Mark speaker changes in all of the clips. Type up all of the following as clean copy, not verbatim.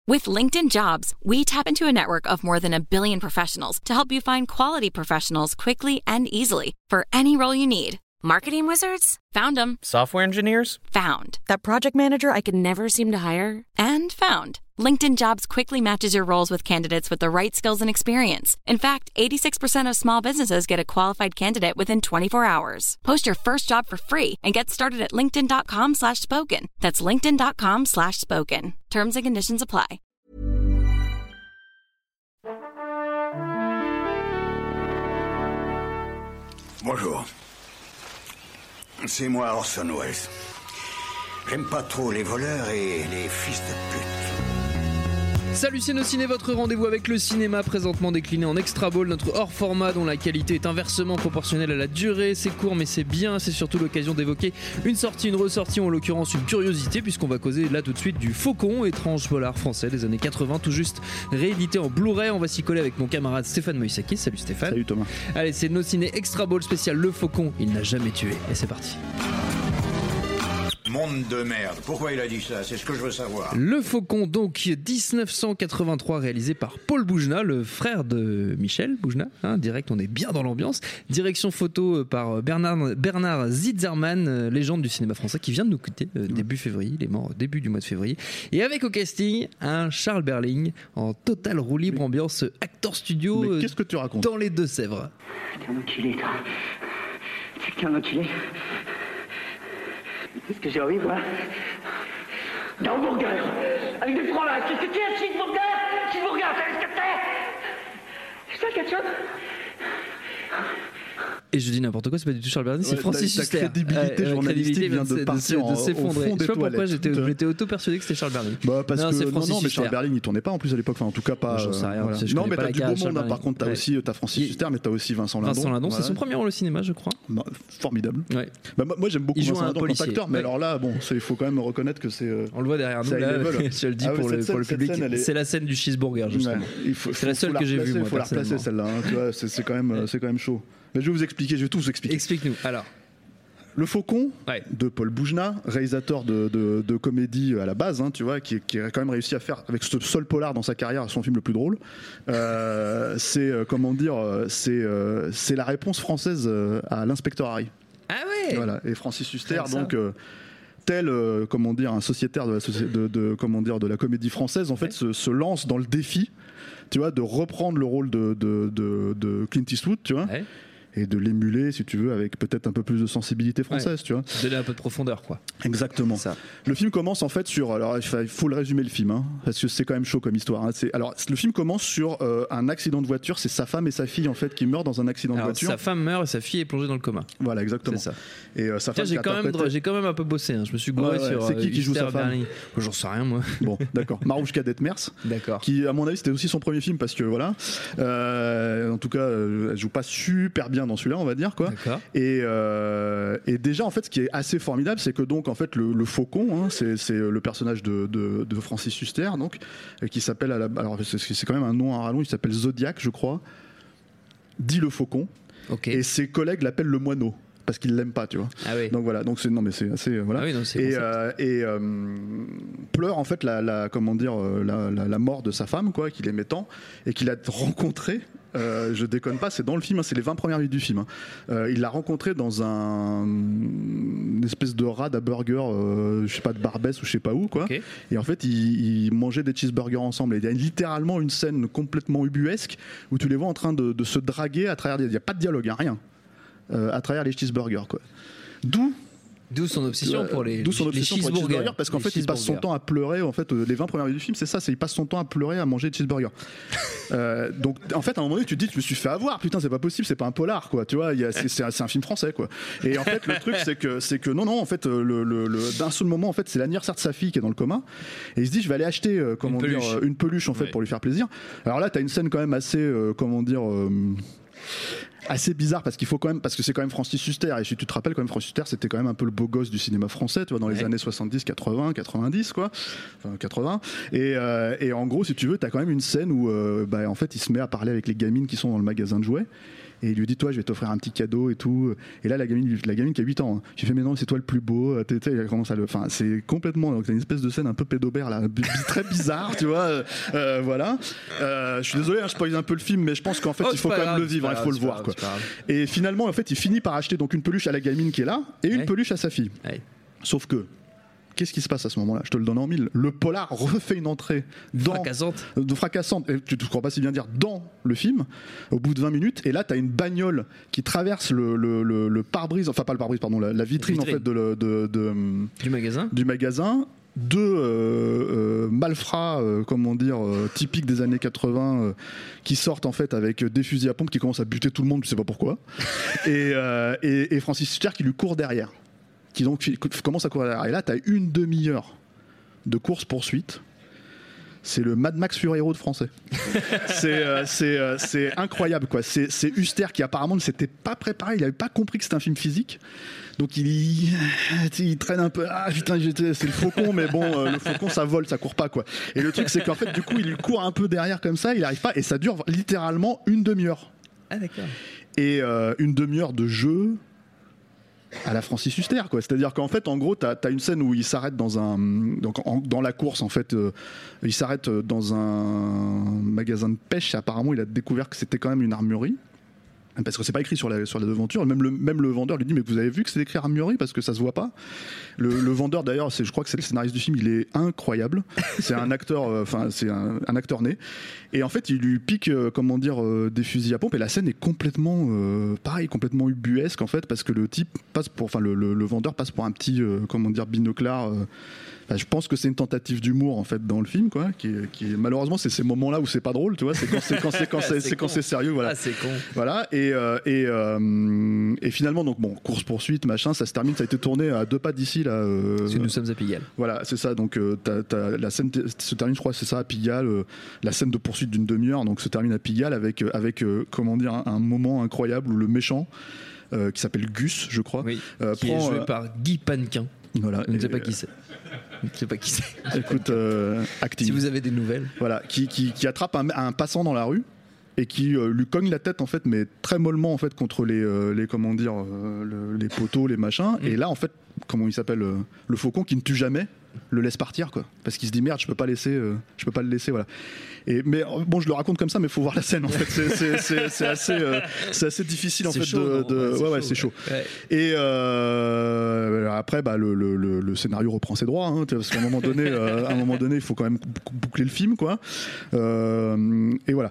Speaker 1: With LinkedIn Jobs, we tap into a network of more than 1 billion professionals to help you find quality professionals quickly and easily for any role you need. Marketing wizards? Found them.
Speaker 2: Software engineers?
Speaker 1: Found. That project manager I could never seem to hire? And found. LinkedIn Jobs quickly matches your roles with candidates with the right skills and experience. In fact, 86% of small businesses get a qualified candidate within 24 hours. Post your first job for free and get started at linkedin.com/spoken. That's linkedin.com/spoken. Terms and conditions apply.
Speaker 3: Bonjour. C'est moi Orson Welles. J'aime pas trop les voleurs et les fils de pute.
Speaker 4: Salut c'est Ciné, votre rendez-vous avec le cinéma présentement décliné en extra ball, notre hors format dont la qualité est inversement proportionnelle à la durée. C'est court mais c'est bien, c'est surtout l'occasion d'évoquer une sortie, une ressortie, en l'occurrence une curiosité, puisqu'on va causer là tout de suite du Faucon, étrange polar français des années 80, tout juste réédité en Blu-ray. On va s'y coller avec mon camarade Stéphane Moïsaki. Salut Stéphane.
Speaker 5: Salut Thomas.
Speaker 4: Allez, c'est Ciné extra ball spécial Le Faucon, il n'a jamais tué, et c'est parti.
Speaker 3: Monde de merde. Pourquoi il a dit ça? C'est ce que je veux savoir.
Speaker 4: Le Faucon, donc 1983, réalisé par Paul Boujna, le frère de Michel Boujna. Direct, on est bien dans l'ambiance. Direction photo par Bernard Zitzerman, légende du cinéma français, qui vient de nous quitter début février. Il est mort début du mois de février. Et avec au casting un Charles Berling en totale roue libre, ambiance acteur studio.
Speaker 5: Mais qu'est-ce que tu racontes?
Speaker 4: Dans les Deux-Sèvres.
Speaker 6: T'es un enculé, toi. T'es qu'un enculé. Qu'est-ce que j'ai envie, moi, d'un hamburger avec des fromages. Qu'est-ce que tu es, cheeseburger? Cheeseburger, c'est ce que t'es? C'est ça, ketchup?
Speaker 4: Et je dis n'importe quoi, c'est pas du tout Charles Berling, c'est Francis Huster.
Speaker 5: Ta crédibilité journalistique vient de partir
Speaker 4: de s'effondrer. Je sais pas pourquoi j'étais
Speaker 5: auto-persuadé
Speaker 4: que c'était Charles Berling.
Speaker 5: Parce que
Speaker 4: Francis
Speaker 5: non, mais
Speaker 4: Huster.
Speaker 5: Charles Berling il tournait pas en plus à l'époque, enfin en tout cas pas.
Speaker 4: J'en sais rien.
Speaker 5: Voilà.
Speaker 4: Je
Speaker 5: non,
Speaker 4: connais
Speaker 5: mais
Speaker 4: pas
Speaker 5: t'as
Speaker 4: la
Speaker 5: du
Speaker 4: carrière
Speaker 5: beau
Speaker 4: de
Speaker 5: monde.
Speaker 4: Charles
Speaker 5: Par contre, t'as Francis Huster, mais t'as aussi Vincent Lindon.
Speaker 4: Vincent Lindon, c'est son premier rôle au cinéma, je crois.
Speaker 5: Formidable.
Speaker 4: Ouais.
Speaker 5: Moi j'aime beaucoup Vincent Lindon en tant qu'acteur, mais alors là, bon, il faut quand même reconnaître que c'est.
Speaker 4: On le voit derrière nous là. Je le dis pour le public. C'est la scène du cheeseburger justement. C'est la seule que j'ai vue moi.
Speaker 5: Il faut la replacer celle-là. Tu vois, c'est quand même chaud. Mais je vais vous expliquer, je vais tout vous expliquer.
Speaker 4: Explique-nous. Alors.
Speaker 5: Le Faucon, de Paul Boujna, réalisateur de comédie à la base, tu vois, qui a quand même réussi à faire, avec ce seul polar dans sa carrière, son film le plus drôle. C'est la réponse française à l'Inspecteur Harry.
Speaker 4: Ah ouais.
Speaker 5: Voilà. Et Francis Huster, donc tel un sociétaire de la comédie française, en fait, se lance dans le défi, tu vois, de reprendre le rôle de Clint Eastwood, tu vois. Ouais. Et de l'émuler, si tu veux, avec peut-être un peu plus de sensibilité française, tu vois.
Speaker 4: Donner un peu de profondeur, quoi.
Speaker 5: Exactement. Ça. Le film commence en fait sur... Alors, il faut le résumer le film, parce que c'est quand même chaud comme histoire. Alors, le film commence sur un accident de voiture. C'est sa femme et sa fille, en fait, qui meurent dans un accident de voiture.
Speaker 4: Sa femme meurt et sa fille est plongée dans le coma.
Speaker 5: Voilà, exactement.
Speaker 4: C'est ça.
Speaker 5: Et sa femme
Speaker 4: j'ai quand même un peu bossé. Je me suis gouré sur...
Speaker 5: C'est qui joue sa femme?
Speaker 4: J'en sais rien, moi.
Speaker 5: Bon, d'accord. Marouchka Detmers.
Speaker 4: D'accord.
Speaker 5: Qui, à mon avis, c'était aussi son premier film, parce que, voilà. En tout cas, elle joue pas super bien dans celui-là, on va dire, quoi. Et déjà en fait ce qui est assez formidable, c'est que donc en fait le Faucon, c'est le personnage de Francis Huster, donc qui s'appelle alors c'est quand même un nom à rallonge, il s'appelle Zodiac, je crois, dit le Faucon. Et ses collègues l'appellent le Moineau parce qu'il l'aime pas, tu vois.
Speaker 4: Ah oui.
Speaker 5: Donc voilà, donc c'est assez voilà.
Speaker 4: Ah oui, non,
Speaker 5: et pleure en fait la mort de sa femme, quoi, qu'il aimait tant et qu'il a rencontré. Je déconne pas, c'est dans le film, c'est les 20 premières minutes du film. Il l'a rencontré dans une espèce de rad à burger, je sais pas, de Barbès ou je sais pas où, quoi. Et en fait, ils mangeaient des cheeseburgers ensemble. Et il y a littéralement une scène complètement ubuesque où tu les vois en train de se draguer à travers. Il n'y a pas de dialogue, rien. À travers les cheeseburgers, quoi.
Speaker 4: D'où son obsession pour les cheeseburgers,
Speaker 5: parce qu'en fait il passe son temps à pleurer, en fait les 20 premières minutes du film, c'est ça, il passe son temps à pleurer à manger des cheeseburgers. Donc en fait à un moment donné tu te dis, je me suis fait avoir, putain, c'est pas possible, c'est pas un polar, quoi, tu vois, c'est un film français, quoi. Et en fait le truc c'est que non en fait d'un seul moment en fait c'est l'anniversaire de sa fille qui est dans le coma et il se dit, je vais aller acheter une peluche en fait pour lui faire plaisir. Alors là t'as une scène quand même assez assez bizarre parce que c'est quand même Francis Huster, et si tu te rappelles quand même, Francis Huster c'était quand même un peu le beau gosse du cinéma français, tu vois, dans les années 70, 80, 90, quoi, enfin 80, et en gros si tu veux t'as quand même une scène où en fait il se met à parler avec les gamines qui sont dans le magasin de jouets Et il lui dit, toi, je vais t'offrir un petit cadeau et tout. Et là, la gamine qui a 8 ans, hein, je lui fais, mais non, c'est toi le plus beau. Il commence à enfin, c'est complètement, donc, c'est une espèce de scène un peu pédobère, là, très bizarre, tu vois. Voilà. Je suis désolé, je spoil un peu le film, mais je pense qu'en fait, il faut quand même le vivre, il faut le voir, quoi. Et finalement, en fait, il finit par acheter donc une peluche à la gamine qui est là et une peluche à sa fille. Sauf que, qu'est-ce qui se passe à ce moment-là ? Je te le donne en mille. Le polar refait une entrée fracassante, et tu ne crois pas si bien dire, dans le film, au bout de 20 minutes. Et là, tu as une bagnole qui traverse le pare-brise, enfin pas le pare-brise, pardon, la vitrine en fait du magasin. Deux malfrats, comment dire, typiques des années 80, qui sortent en fait avec des fusils à pompe qui commencent à buter tout le monde, tu sais pas pourquoi. et Francis Huster qui lui court derrière. Qui donc commence à courir derrière. Et là, tu as une demi-heure de course-poursuite. C'est le Mad Max Fury Road français. C'est incroyable, quoi. C'est Huster qui apparemment ne s'était pas préparé, il n'avait pas compris que c'était un film physique. Donc il traîne un peu. Ah putain, c'est le faucon, mais bon, le faucon ça vole, ça court pas, quoi. Et le truc, c'est qu'en fait, du coup, il lui court un peu derrière comme ça, il arrive pas, et ça dure littéralement une demi-heure. Ah d'accord. Et une demi-heure de jeu à la Francis Huster, quoi. C'est-à-dire qu'en fait, en gros, t'as une scène où il s'arrête dans la course, en fait, il s'arrête dans un magasin de pêche. Apparemment, il a découvert que c'était quand même une armurerie. Parce que c'est pas écrit sur la devanture. Même le vendeur lui dit, mais vous avez vu que c'est écrit armurerie parce que ça se voit pas. Le vendeur d'ailleurs, je crois que c'est le scénariste du film, il est incroyable. C'est un acteur, c'est un acteur né. Et en fait, il lui pique, des fusils à pompe. Et la scène est complètement, complètement ubuesque en fait, parce que le type passe pour, le vendeur passe pour un petit, binoclard. Je pense que c'est une tentative d'humour en fait dans le film, quoi, qui malheureusement c'est ces moments-là où c'est pas drôle, tu vois, c'est quand c'est sérieux, voilà. Ah, c'est con. Voilà, et finalement donc bon, course poursuite machin, ça se termine, ça a été tourné à 2 pas d'ici là.
Speaker 4: Nous sommes à Pigalle. Voilà,
Speaker 5: c'est ça. Donc la scène se termine, je crois, c'est ça à Pigalle. La scène de poursuite d'une demi-heure, donc se termine à Pigalle avec un moment incroyable où le méchant qui s'appelle Gus, je crois,
Speaker 4: qui est joué par Guy Pannequin.
Speaker 5: Voilà,
Speaker 4: je ne sais pas qui c'est. Je sais pas qui c'est.
Speaker 5: Écoute, acting.
Speaker 4: Si vous avez des nouvelles.
Speaker 5: Voilà, qui attrape un passant dans la rue et qui lui cogne la tête en fait, mais très mollement en fait contre les poteaux, les machins. Et là en fait, comment il s'appelle, le faucon qui ne tue jamais, le laisse partir, quoi, parce qu'il se dit merde, je peux pas le laisser, voilà. Mais bon, je le raconte comme ça, mais faut voir la scène en fait. C'est assez difficile en fait. C'est chaud. Ouais. Et après, le scénario reprend ses droits, hein, parce qu'à un moment donné, il faut quand même boucler le film, quoi. Et voilà.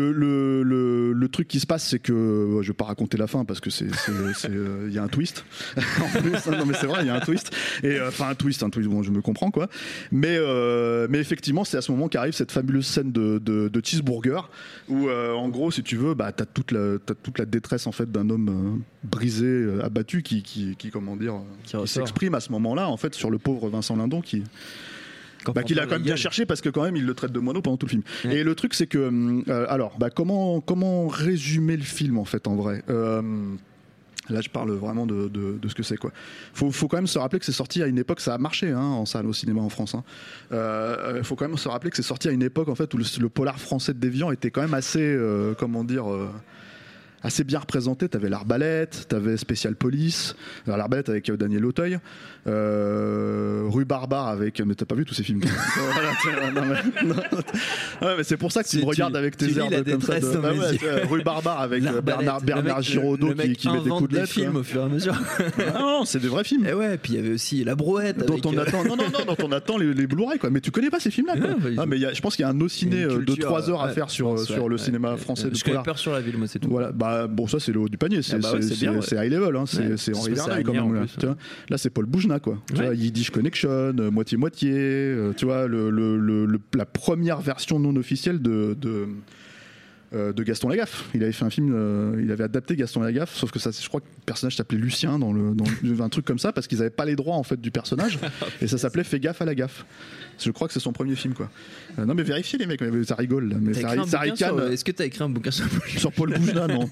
Speaker 5: Le truc qui se passe, c'est que je vais pas raconter la fin parce que il y a un twist. En plus, non mais c'est vrai, il y a un twist. Et un twist. Bon, je me comprends, quoi. Mais effectivement, c'est à ce moment qu'arrive cette fabuleuse scène de cheeseburger où en gros, si tu veux, t'as toute la détresse en fait d'un homme brisé, abattu qui s'exprime à ce moment-là en fait sur le pauvre Vincent Lindon qu'il a quand même bien cherché, parce que quand même il le traite de moineau pendant tout le film. Et le truc, c'est que comment résumer le film en fait, en vrai. Là, je parle vraiment de ce que c'est, quoi. Faut quand même se rappeler que c'est sorti à une époque, ça a marché, hein, en salle au cinéma en France. Faut quand même se rappeler que c'est sorti à une époque en fait où le polar français de Deviant était quand même assez, assez bien représenté. T'avais l'Arbalète, t'avais Spécial Police, l'Arbalète avec Daniel Auteuil, Rue Barbare avec, mais t'as pas vu tous ces films. Ouais, mais c'est pour ça que tu me regardes avec tes airs comme ça. Rue Barbare avec Bernard Giraudot qui met des coups de lettres.
Speaker 4: Des films au fur et à mesure.
Speaker 5: Non, c'est des vrais films.
Speaker 4: Et ouais, puis il y avait aussi La Brouette.
Speaker 5: Dont on attend les Blu-ray, quoi. Mais tu connais pas ces films-là, quoi. Mais je pense qu'il y a un no-ciné de 3 heures à faire sur le cinéma français.
Speaker 4: Je connais Peur sur la ville, moi, c'est tout.
Speaker 5: Voilà. Bon, ça c'est le haut du panier, c'est high level, hein. C'est Henri Verneuil quand même. Là c'est Paul Boujna, quoi. Tu vois, Yiddish Connection, moitié-moitié, tu vois, la première version non officielle de Gaston Lagaffe. Il avait fait un film, il avait adapté Gaston Lagaffe, sauf que ça, je crois que le personnage s'appelait Lucien dans un truc comme ça, parce qu'ils n'avaient pas les droits en fait du personnage, et ça s'appelait Fais gaffe à la gaffe. Je crois que c'est son premier film, quoi. Non mais vérifiez les mecs, ça rigole là. Mais ça ricane.
Speaker 4: Est-ce que t'as écrit un bouquin
Speaker 5: sur Paul Boujna? Non.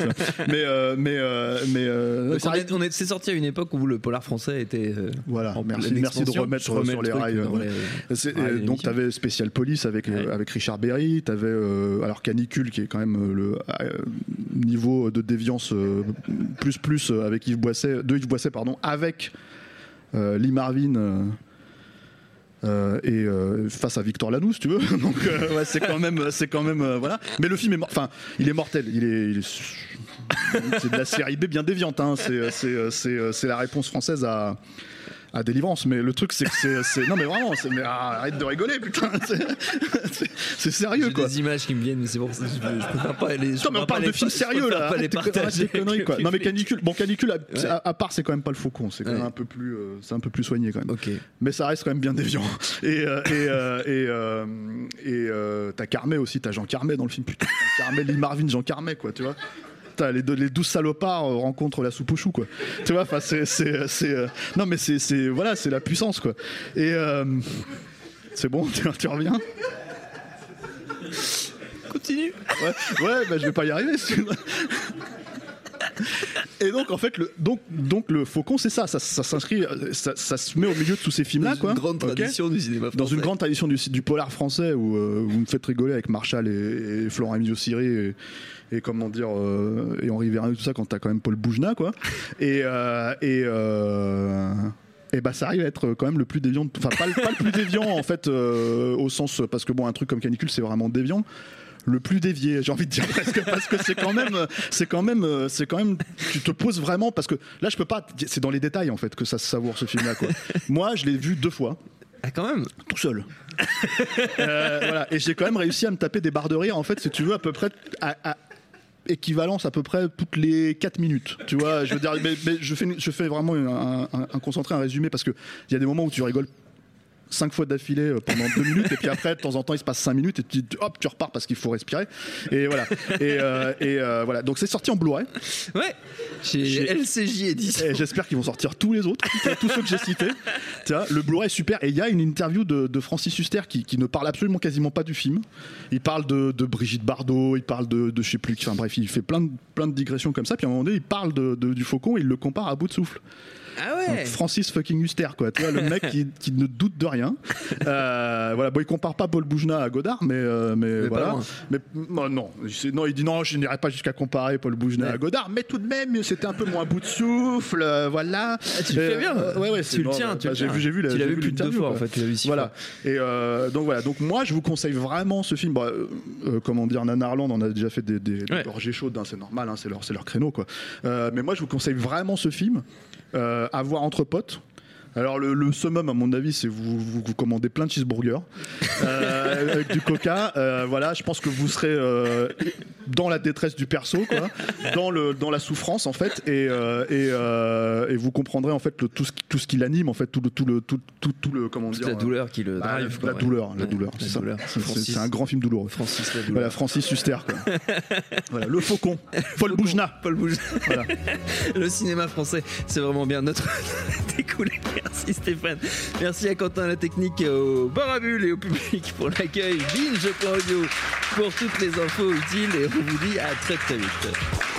Speaker 4: C'est sorti à une époque où le polar français était.
Speaker 5: Voilà. Merci de remettre sur les rails. Donc t'avais Spécial Police avec Richard Berry, t'avais alors Canicule qui est quand même même le niveau de déviance plus avec Yves Boisset, avec Lee Marvin. Et face à Victor Lanoux, si tu veux. Donc ouais, c'est quand même voilà. Mais le film il est mortel. C'est de la série B bien déviante. Hein. C'est la réponse française à Délivrance. Mais le truc, c'est que c'est non mais vraiment. Arrête de rigoler, putain. C'est sérieux quoi.
Speaker 4: J'ai des images qui me viennent, mais c'est bon. Je préfère pas aller.
Speaker 5: Non mais on parle de films sérieux là.
Speaker 4: Pas les partager.
Speaker 5: Conneries, quoi. Non mais Canicule. Bon Canicule. À part, c'est quand même pas le Faucon. C'est quand même un peu plus soigné quand même.
Speaker 4: Okay.
Speaker 5: Mais ça reste quand même bien déviant. Et t'as Carmet aussi. T'as Jean Carmet dans le film. Putain. Carmet, Lee Marvin, Jean Carmet quoi. Tu vois. Les 12 salopards rencontrent la soupe au chou quoi. Tu vois, enfin non mais c'est voilà, c'est la puissance quoi. Et c'est bon, tu reviens.
Speaker 4: Continue.
Speaker 5: Ouais, bah je vais pas y arriver. Et donc en fait le Faucon c'est ça s'inscrit, ça se met au milieu de tous ces films là quoi.
Speaker 4: Dans une grande tradition du cinéma français.
Speaker 5: Dans une grande tradition du polar français où vous me faites rigoler avec Marshall et Florent Emilio-Siré et comment dire et Henri Verneuil, tout ça, quand t'as quand même Paul Boujna quoi. Et bah ça arrive à être quand même le plus déviant, enfin pas le plus déviant en fait au sens, parce que bon, un truc comme Canicule c'est vraiment déviant, le plus dévié, j'ai envie de dire presque, parce que c'est quand même tu te poses vraiment, parce que là je peux pas, c'est dans les détails en fait que ça se savoure ce film là quoi. Moi je l'ai vu 2 fois.
Speaker 4: Ah, quand même.
Speaker 5: Tout seul. Voilà. Et j'ai quand même réussi à me taper des barres de rire en fait, si tu veux, à peu près à équivalence à peu près toutes les 4 minutes, tu vois. Je veux dire, mais je fais vraiment un concentré, un résumé, parce que il y a des moments où tu rigoles 5 fois d'affilée pendant 2 minutes, et puis après de temps en temps il se passe 5 minutes et tu repars parce qu'il faut respirer, et voilà. Et voilà, donc c'est sorti en Blu-ray,
Speaker 4: ouais, chez LCJ Édition,
Speaker 5: et j'espère qu'ils vont sortir tous les autres, tous ceux que j'ai cités. Tu vois, le Blu-ray est super, et il y a une interview de Francis Huster qui ne parle absolument quasiment pas du film. Il parle de Brigitte Bardot, il parle de je sais plus, enfin bref, il fait plein de digressions comme ça, puis à un moment donné il parle du Faucon et il le compare à Bout de Souffle.
Speaker 4: Ah ouais.
Speaker 5: Donc, Francis fucking Huster quoi, tu vois, le mec qui ne doute de rien. Voilà, bon, il compare pas Paul Boujna à Godard, mais voilà. Mais non, il dit non, je n'irai pas jusqu'à comparer Paul Boujna à Godard, mais tout de même c'était un peu moins Bout de souffle, voilà.
Speaker 4: Ah, tu le fais bien. Ouais, tu le tiens. J'ai
Speaker 5: vu
Speaker 4: tu l'as vu plus de 2 fois en fait, tu l'as vu 6
Speaker 5: voilà.
Speaker 4: fois.
Speaker 5: Et donc voilà, donc moi je vous conseille vraiment ce film. Comment dire, Nanarland on a déjà fait des gorgées chaudes, hein, c'est normal, hein, c'est leur créneau quoi. Mais moi je vous conseille vraiment ce film. À voir entre potes. Alors le summum à mon avis c'est vous commandez plein de cheeseburgers avec du coca, voilà, je pense que vous serez dans la détresse du perso quoi, dans la souffrance en fait, et vous comprendrez en fait tout ce qui l'anime en fait, tout le comment dire,
Speaker 4: la douleur qui le drive
Speaker 5: quoi, la douleur c'est ça. C'est un grand film douloureux. Voilà, Francis Huster quoi. Voilà, le Faucon, Paul Boujna. Voilà.
Speaker 4: Le cinéma français, c'est vraiment bien notre découlé. Merci Stéphane. Merci à Quentin la technique, au Barabule et au public pour l'accueil. Binge.audio pour toutes les infos utiles, et on vous dit à très très vite.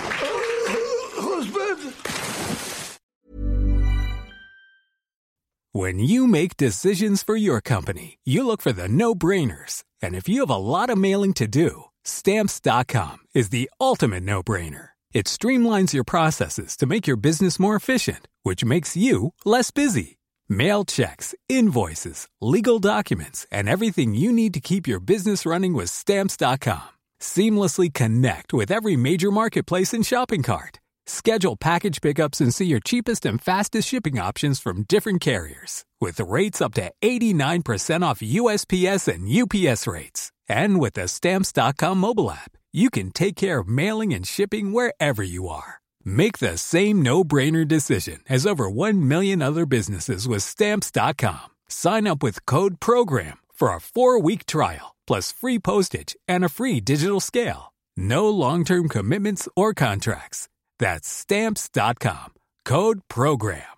Speaker 2: When you make decisions for your company, you look for the no-brainers. And if you have a lot of mailing to do, Stamps.com is the ultimate no-brainer. It streamlines your processes to make your business more efficient, which makes you less busy. Mail checks, invoices, legal documents, and everything you need to keep your business running with Stamps.com. Seamlessly connect with every major marketplace and shopping cart. Schedule package pickups and see your cheapest and fastest shipping options from different carriers, with rates up to 89% off USPS and UPS rates. And with the Stamps.com mobile app, you can take care of mailing and shipping wherever you are. Make the same no-brainer decision as over 1 million other businesses with Stamps.com. Sign up with code PROGRAM for a 4-week trial, plus free postage and a free digital scale. No long-term commitments or contracts. That's Stamps.com. Code PROGRAM.